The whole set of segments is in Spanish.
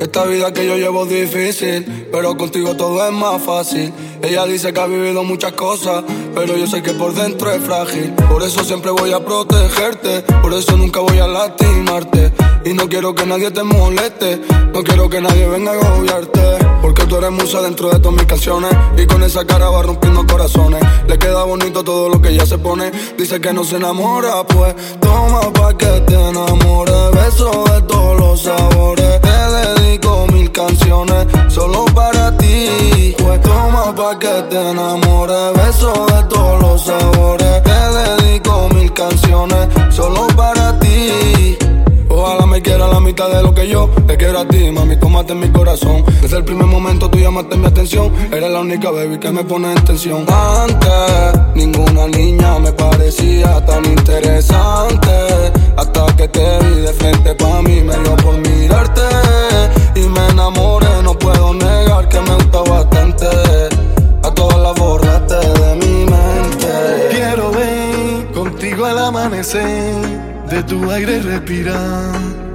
Esta vida que yo llevo es difícil, pero contigo todo es más fácil. Ella dice que ha vivido muchas cosas, pero yo sé que por dentro es frágil. Por eso siempre voy a protegerte, por eso nunca voy a lastimarte. Y no quiero que nadie te moleste, no quiero que nadie venga a agobiarte. Porque tú eres musa dentro de todas mis canciones, y con esa cara va rompiendo corazones. Le queda bonito todo lo que ella se pone. Dice que no se enamora, pues toma pa' que te enamores. Beso de todos los sabores, te dedico 1000 canciones solo para ti. Pues toma pa' que te enamores. Beso de todos los sabores, te dedico 1000 canciones solo para ti. Ojalá me quiera la mitad de lo que yo te quiero a ti, mami, tómate en mi corazón. Desde el primer momento tú llamaste mi atención. Eres la única baby que me pone en tensión. Antes, ninguna niña me parecía tan interesante, hasta que te vi de frente pa' mí, me dio por mirarte y me enamoré. No puedo negar que me gusta bastante, a todas las borraste de mi mente. Quiero ver contigo al amanecer, de tu aire respirar,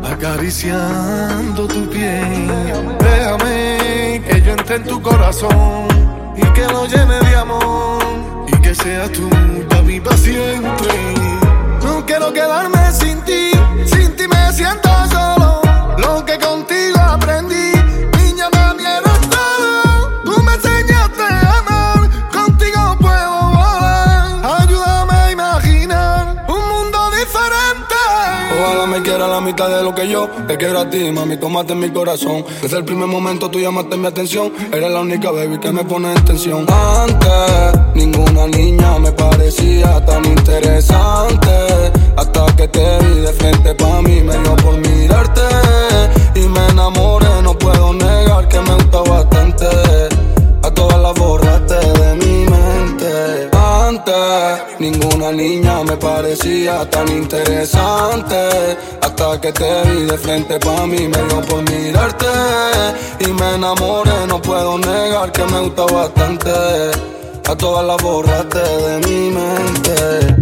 acariciando tu piel. Déjame que yo entre en tu corazón y que lo llene de amor, y que seas tú para mí pa' siempre. No quiero quedarme sin ti me siento solo. Lo que contigo aprendí, niña, mami, eres todo. Tú me enseñaste a amar, contigo puedo volar. Ayúdame a imaginar un mundo diferente. Ojalá me quiera la mitad de lo que yo te quiero a ti, mami, tómate en mi corazón. Desde el primer momento tú llamaste mi atención. Eres la única baby que me pone en tensión. Antes, ninguna niña me parecía tan interesante, hasta que te vi de frente pa' mí, me dio por mirarte y me enamoré. No puedo negar que me gusta bastante, a todas las borraste de mi mente. Antes, ninguna niña me parecía tan interesante, hasta que te vi de frente pa' mí, me dio por mirarte y me enamoré. No puedo negar que me gusta bastante, a todas las borraste de mi mente.